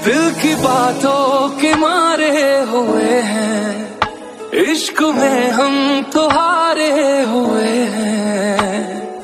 दिल की बातों के मारे हुए हैं, इश्क में हम तो हारे हुए हैं।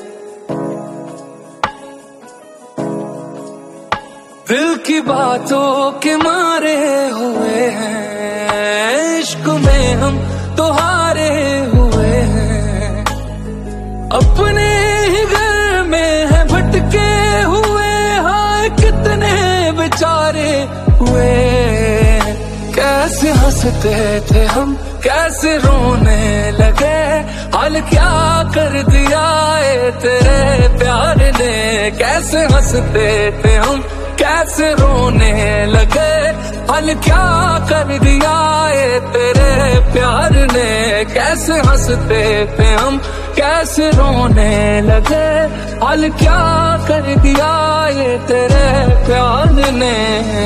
दिल की बातों के मारे हुए हैं, इश्क में हम तो हारे हुए हैं। अपने ही घर में है भटके हुए, हाय कितने बेचारे हुए। कैसे हंसते थे हम, कैसे रोने लगे, हाल क्या कर दिया है तेरे प्यार ने। कैसे हंसते थे हम, कैसे रोने लगे, हाल क्या कर दिया है तेरे प्यार ने। कैसे हंसते थे हम, कैसे रोने लगे, हाल क्या कर दिया है तेरे प्यार ने।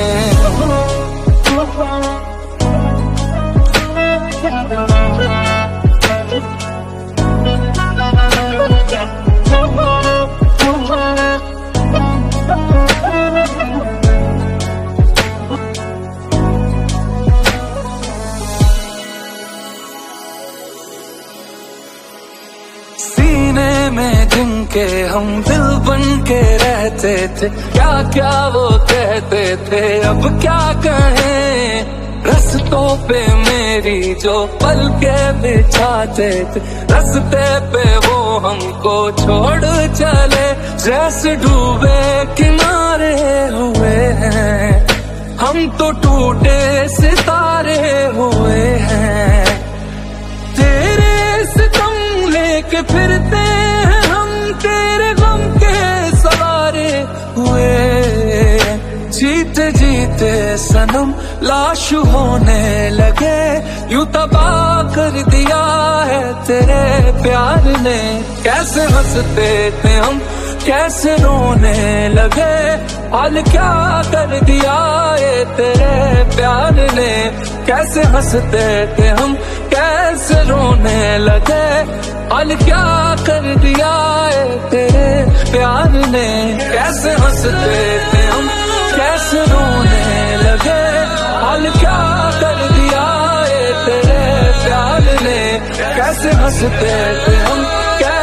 सीने में जिनके हम दिल बन के रहते थे, क्या क्या वो कहते थे अब क्या कहें। रस्तों पे मेरी जो पल के बिछाते थे, रस्ते पे वो हमको छोड़ चले। जैसे डूबे किनारे हुए हैं, हम तो टूटे सितारे हुए हैं। तेरे सितम लेके फिरते हैं हम, तेरे गम के सवारे हुए। जीते जीते सनम लाश होने लगे, यूं तबाह कर दिया है तेरे प्यार ने। कैसे हंसते थे हम, कैसे रोने लगे, हाल क्या कर दिया है तेरे प्यार ने। कैसे हंसते थे हम, कैसे रोने लगे, हाल क्या कर दिया है तेरे प्यार ने। कैसे हंसते थे हम, कैसे रोने लगे, हाल क्या कर दिया है तेरे प्यार ने। कैसे हंसते थे हम,